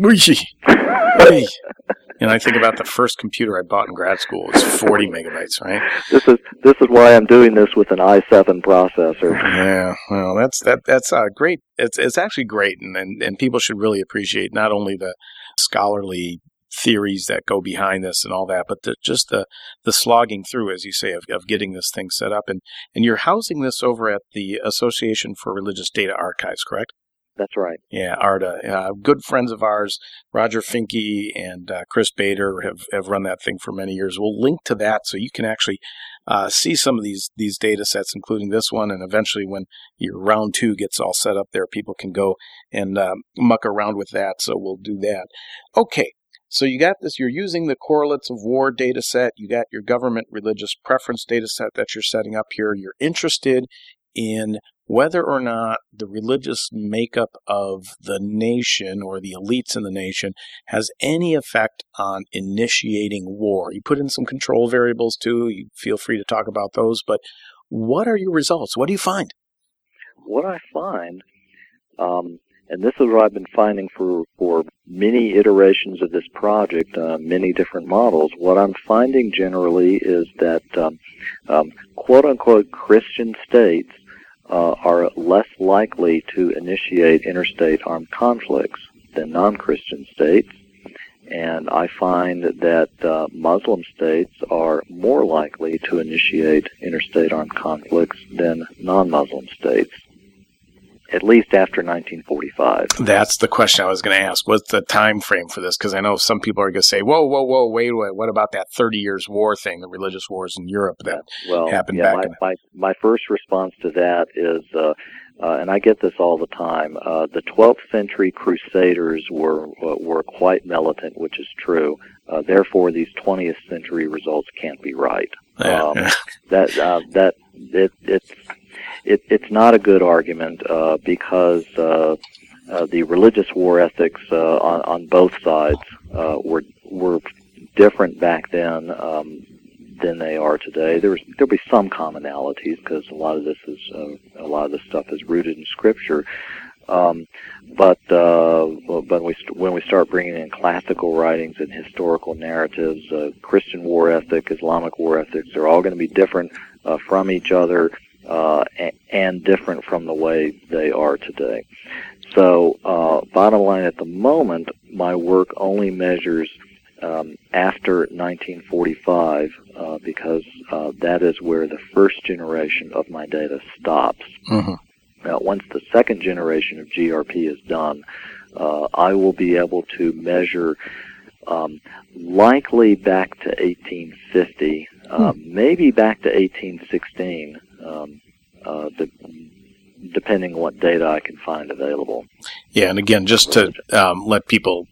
And I think about the first computer I bought in grad school. It was forty megabytes, right? This is this is why I'm doing this with an i seven processor. Yeah, well, that's that that's uh, great. It's it's actually great, and, and and people should really appreciate not only the scholarly theories that go behind this and all that, but the, just the the slogging through, as you say, of, of getting this thing set up. And and you're housing this over at the Association for Religious Data Archives, correct? That's right. Yeah, ARDA. Uh, good friends of ours, Roger Finke and uh, Chris Bader, have, have run that thing for many years. We'll link to that so you can actually uh, see some of these these data sets, including this one. And eventually when your round two gets all set up there, people can go and uh, muck around with that. So we'll do that. Okay. So you got this, you're using the correlates of war data set. You got your government religious preference data set that you're setting up here. You're interested in whether or not the religious makeup of the nation or the elites in the nation has any effect on initiating war. You put in some control variables too. You feel free to talk about those, but what are your results? What do you find? What I find, um, and this is what I've been finding for, for many iterations of this project, uh, many different models, what I'm finding generally is that um, um, quote-unquote Christian states Uh, are less likely to initiate interstate armed conflicts than non-Christian states, and I find that uh, Muslim states are more likely to initiate interstate armed conflicts than non-Muslim states, at least after nineteen forty-five. That's the question I was going to ask. What's the time frame for this? Because I know some people are going to say, whoa, whoa, whoa, wait, wait, what about that thirty years war thing, the religious wars in Europe that well, happened yeah, back my, in the... my, my first response to that is, uh, uh, and I get this all the time, uh, the twelfth century Crusaders were uh, were quite militant, which is true. Uh, therefore, these twentieth century results can't be right. Yeah. Um, that uh, that it, it's it, it's not a good argument uh, because uh, uh, the religious war ethics uh, on on both sides uh, were were different back then um, than they are today. There's there'll be some commonalities because a lot of this is uh, a lot of this stuff is rooted in Scripture. Um, but uh, when we st- when we start bringing in classical writings and historical narratives, uh, Christian war ethic, Islamic war ethics, they're all going to be different uh, from each other uh, and, and different from the way they are today. So, uh, bottom line, at the moment, my work only measures um, after nineteen forty-five uh, because uh, that is where the first generation of my data stops. Mm-hmm. Now, once the second generation of G R P is done, uh, I will be able to measure um, likely back to eighteen fifty, uh, hmm. maybe back to eighteen sixteen, um, uh, de- depending on what data I can find available. Yeah, and again, just to um, let people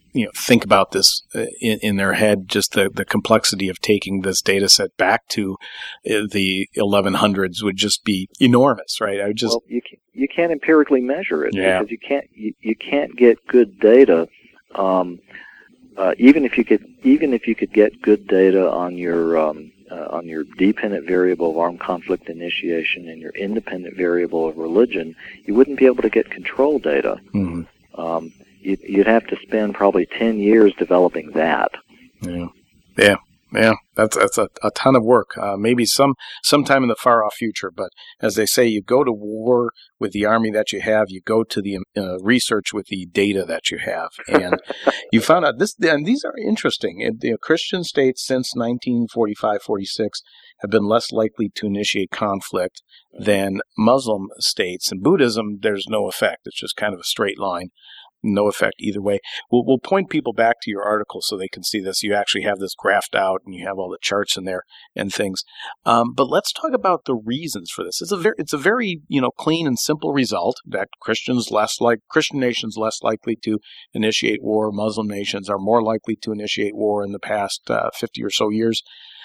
you know, think about this in, in their head, just the, the complexity of taking this data set back to the eleven hundreds would just be enormous, right? I would just well, you can, you can't empirically measure it yeah. because you can't you, you can't get good data. Um, uh, even if you could even if you could get good data on your um, uh, on your dependent variable of armed conflict initiation and your independent variable of religion, you wouldn't be able to get control data. Mm-hmm. Um, you'd, you'd have to spend probably ten years developing that. Yeah, yeah, yeah. That's that's a, a ton of work. Uh, maybe some sometime in the far off future. But as they say, you go to war with the army that you have. You go to the uh, research with the data that you have, and you found out this. And these are interesting. It, the Christian states since nineteen forty-five forty-six have been less likely to initiate conflict than Muslim states. In Buddhism, there's no effect. It's just kind of a straight line. No effect either way. We'll, we'll point people back to your article so they can see this. You actually have this graphed out, and you have all the charts in there and things. Um, but let's talk about the reasons for this. It's a very, it's a very, you know, clean and simple result that Christians less like Christian nations less likely to initiate war. Muslim nations are more likely to initiate war in the past uh, fifty or so years.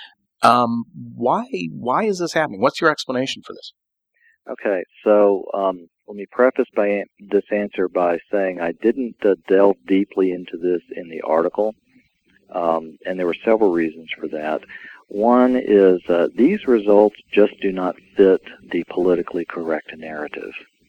Um, why, why is this happening? What's your explanation for this? Okay, so um, let me preface by an- this answer by saying I didn't uh, delve deeply into this in the article, um, and there were several reasons for that. One is uh, these results just do not fit the politically correct narrative.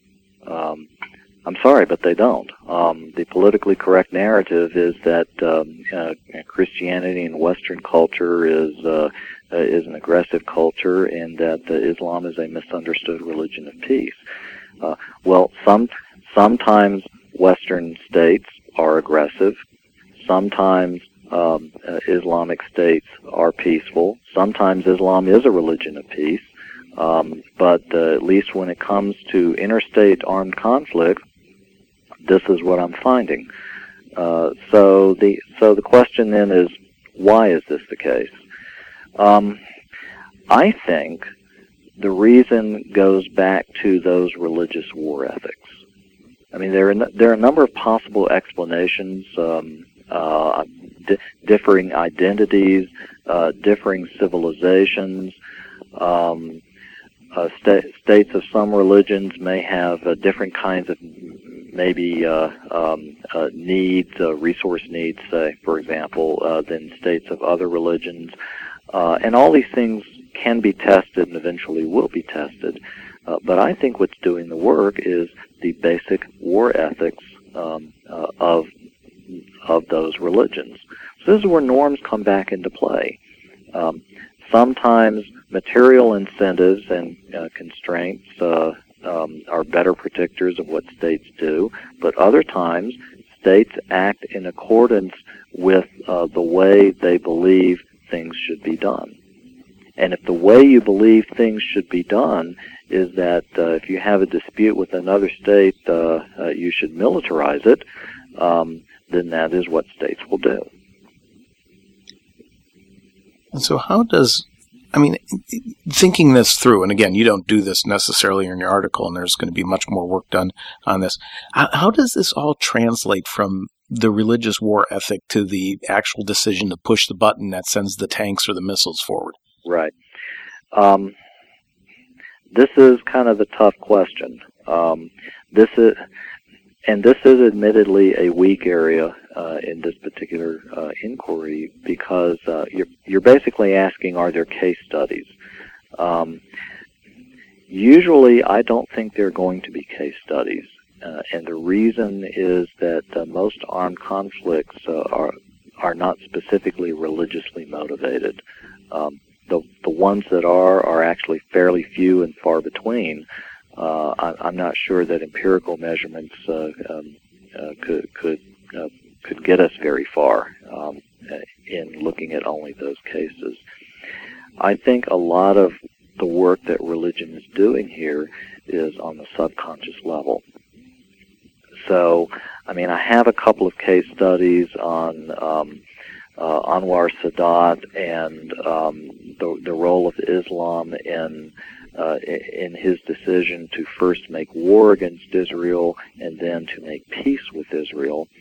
Um, I'm sorry, but they don't. Um, the politically correct narrative is that um, uh, Christianity and Western culture is uh, uh, is an aggressive culture, and that uh, Islam is a misunderstood religion of peace. Uh, well, some sometimes Western states are aggressive. Sometimes um, uh, Islamic states are peaceful. Sometimes Islam is a religion of peace. Um, but uh, at least when it comes to interstate armed conflict, this is what I'm finding. Uh, so the so the question then is, why is this the case? Um, I think the reason goes back to those religious war ethics. I mean, there are n- there are a number of possible explanations, um, uh, di- differing identities, uh, differing civilizations. Um, uh, sta- states of some religions may have uh, different kinds of maybe uh, um, uh, needs, uh, resource needs, say, for example, uh, than states of other religions. Uh, and all these things can be tested and eventually will be tested. Uh, but I think what's doing the work is the basic war ethics um, uh, of of those religions. So this is where norms come back into play. Um, sometimes material incentives and uh, constraints uh, um, are better predictors of what states do, but other times states act in accordance with uh, the way they believe things should be done. And if the way you believe things should be done is that uh, if you have a dispute with another state, uh, uh, you should militarize it, um, then that is what states will do. And so how does, I mean, thinking this through, and again, you don't do this necessarily in your article, and there's going to be much more work done on this. How, how does this all translate from the religious war ethic to the actual decision to push the button that sends the tanks or the missiles forward? Right. Um, this is kind of the tough question. Um, this is, and this is admittedly a weak area uh, in this particular uh, inquiry because uh, you're you're basically asking, are there case studies? Um, usually, I don't think there are going to be case studies, uh, and the reason is that uh, most armed conflicts uh, are are not specifically religiously motivated. Um, The, the ones that are are actually fairly few and far between. Uh, I, I'm not sure that empirical measurements uh, um, uh, could could uh, could get us very far um, in looking at only those cases. I think a lot of the work that religion is doing here is on the subconscious level. So, I mean, I have a couple of case studies on Um, Uh, Anwar Sadat and um, the, the role of Islam in uh, in his decision to first make war against Israel and then to make peace with Israel.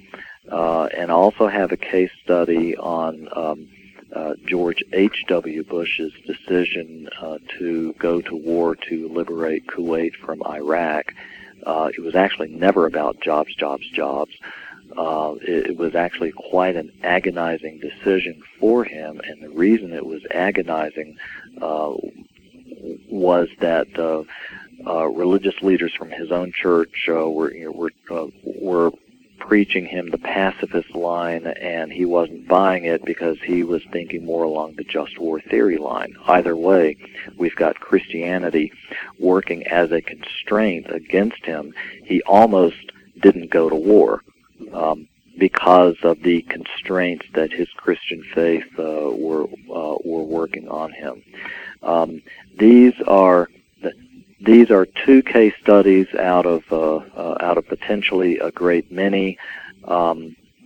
uh, and I also have a case study on um, uh, George H W. Bush's decision uh, to go to war to liberate Kuwait from Iraq. Uh, it was actually never about jobs, jobs, jobs. Uh, it, it was actually quite an agonizing decision for him, and the reason it was agonizing uh, was that uh, uh, religious leaders from his own church uh, were you know, were uh, were preaching him the pacifist line, and he wasn't buying it because he was thinking more along the just war theory line. Either way, we've got Christianity working as a constraint against him. He almost didn't go to war um, because of the constraints that his Christian faith uh, were uh, were working on him. Um, these are These are two case studies out of uh, uh, out of potentially a great many. Um,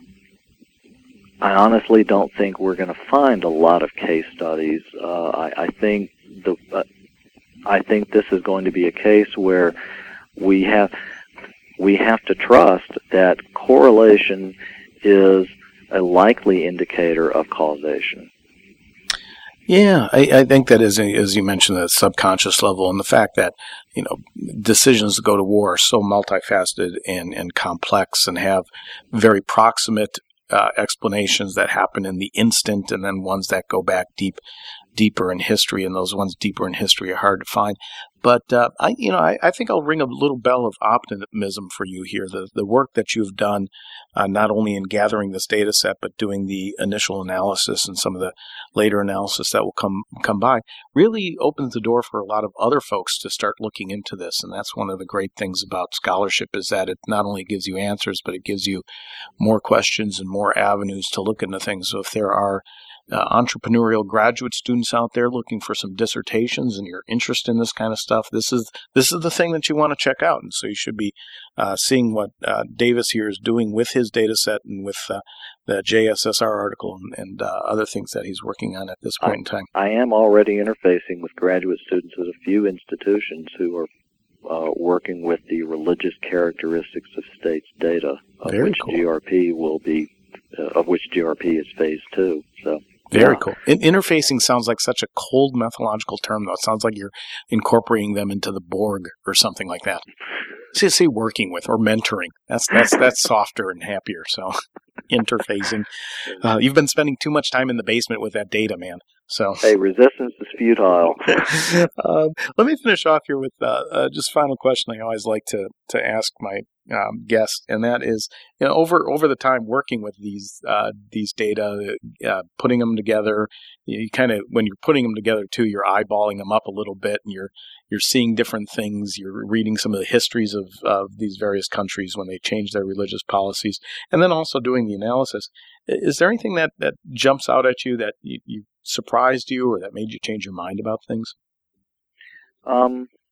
I honestly don't think we're going to find a lot of case studies. Uh, I, I think the uh, I think this is going to be a case where we have we have to trust that correlation is a likely indicator of causation. Yeah, I, I think that is, as you mentioned, the subconscious level, and the fact that, you know, decisions to go to war are so multifaceted and, and complex and have very proximate uh, explanations that happen in the instant, and then ones that go back deep, deeper in history, and those ones deeper in history are hard to find. But uh, I, you know, I, I think I'll ring a little bell of optimism for you here. The the work that you've done, uh, not only in gathering this data set, but doing the initial analysis and some of the later analysis that will come come by, really opens the door for a lot of other folks to start looking into this. And that's one of the great things about scholarship, is that it not only gives you answers, but it gives you more questions and more avenues to look into things. So if there are Uh, entrepreneurial graduate students out there looking for some dissertations and you're interested in this kind of stuff, this is this is the thing that you want to check out. And so you should be uh, seeing what uh, Davis here is doing with his data set and with uh, the J S S R article and, and uh, other things that he's working on at this point I, in time. I am already interfacing with graduate students at a few institutions who are uh, working with the religious characteristics of states data, of Very which cool. G R P will be, uh, of which G R P is phase two. So. Very yeah. cool. In- interfacing sounds like such a cold methodological term, though. It sounds like you're incorporating them into the Borg or something like that. So say working with or mentoring. That's that's that's softer and happier. So interfacing. Uh, you've been spending too much time in the basement with that data, man. So hey, resistance is futile. um, let me finish off here with uh, uh, just final question I always like to to ask my um, guests, and that is, you know, over over the time working with these uh, these data, uh, putting them together, you, you kind of, when you're putting them together too, you're eyeballing them up a little bit, and you're you're seeing different things. You're reading some of the histories of of these various countries when they change their religious policies, and then also doing the analysis. Is there anything that that jumps out at you that you, you surprised you or that made you change your mind about things? Um,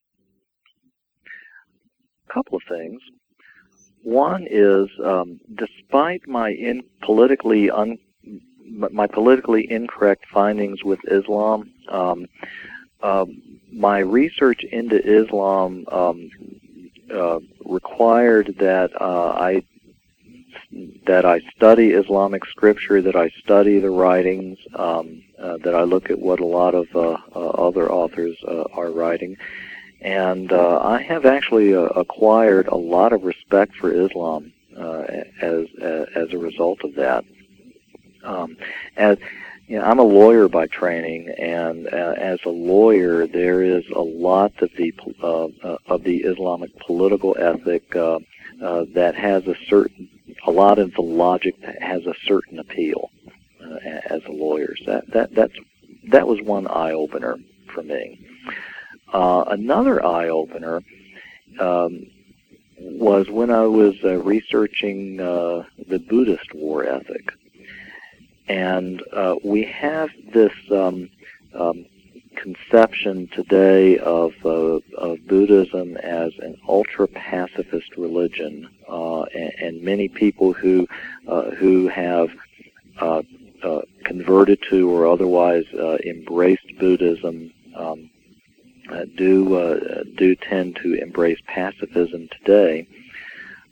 a couple of things. One is, um, despite my in politically un, my politically incorrect findings with Islam, um, uh, my research into Islam um, uh, required that uh, I that I study Islamic scripture, that I study the writings, um, uh, that I look at what a lot of uh, uh, other authors uh, are writing. And uh, I have actually uh, acquired a lot of respect for Islam uh, as as a result of that. Um, as you know, I'm a lawyer by training, and uh, as a lawyer, there is a lot of the uh, uh, of the Islamic political ethic uh, uh, that has a certain a lot of the logic that has a certain appeal uh, as a lawyer. So that that that's, that was one eye opener for me. Uh, another eye-opener um, was when I was uh, researching uh, the Buddhist war ethic. And uh, we have this um, um, conception today of, uh, of Buddhism as an ultra-pacifist religion, uh, and, and many people who, uh, who have uh, uh, converted to or otherwise uh, embraced Buddhism um, Uh, do uh, do tend to embrace pacifism today.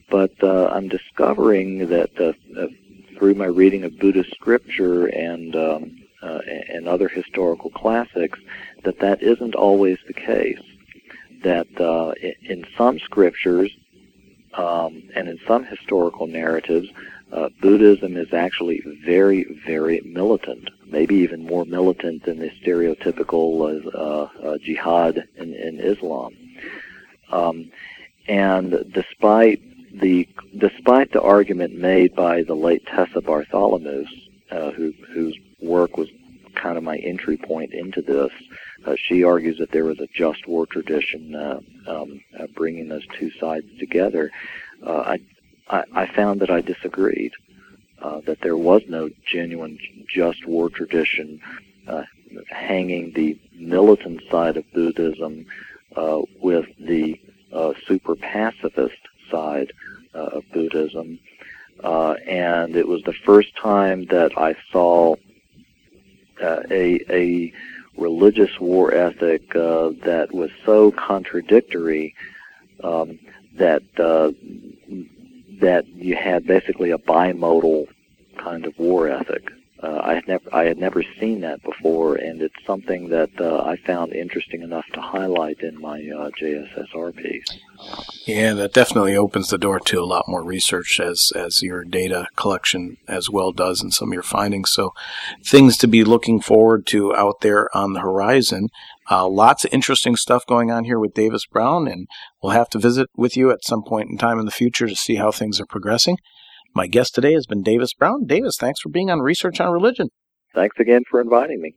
but uh, I'm discovering that uh, uh, through my reading of Buddhist scripture and um, uh, and other historical classics, that that isn't always the case. That uh, in some scriptures um, and in some historical narratives, uh, Buddhism is actually very, very militant, maybe even more militant than the stereotypical uh, uh, jihad in, in Islam. Um, and despite the despite the argument made by the late Tessa Bartholomew, uh, who, whose work was kind of my entry point into this, uh, she argues that there was a just war tradition uh, um, uh, bringing those two sides together. Uh, I, I I found that I disagreed. Uh, that there was no genuine just war tradition uh, hanging the militant side of Buddhism uh, with the uh, super pacifist side uh, of Buddhism. Uh, and it was the first time that I saw uh, a, a religious war ethic uh, that was so contradictory um, that uh, that you had basically a bimodal kind of war ethic. Uh, I had never I had never seen that before, and it's something that uh, I found interesting enough to highlight in my uh, J S S R piece. Yeah, that definitely opens the door to a lot more research, as as your data collection as well does, and some of your findings. So, things to be looking forward to out there on the horizon. Uh, lots of interesting stuff going on here with Davis Brown, and we'll have to visit with you at some point in time in the future to see how things are progressing. My guest today has been Davis Brown. Davis, thanks for being on Research on Religion. Thanks again for inviting me.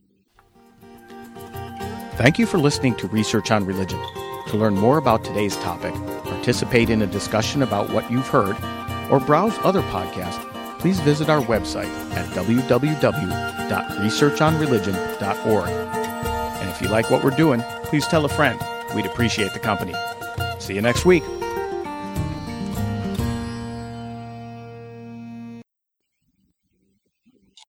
Thank you for listening to Research on Religion. To learn more about today's topic, participate in a discussion about what you've heard, or browse other podcasts, please visit our website at w w w dot research on religion dot org. And if you like what we're doing, please tell a friend. We'd appreciate the company. See you next week.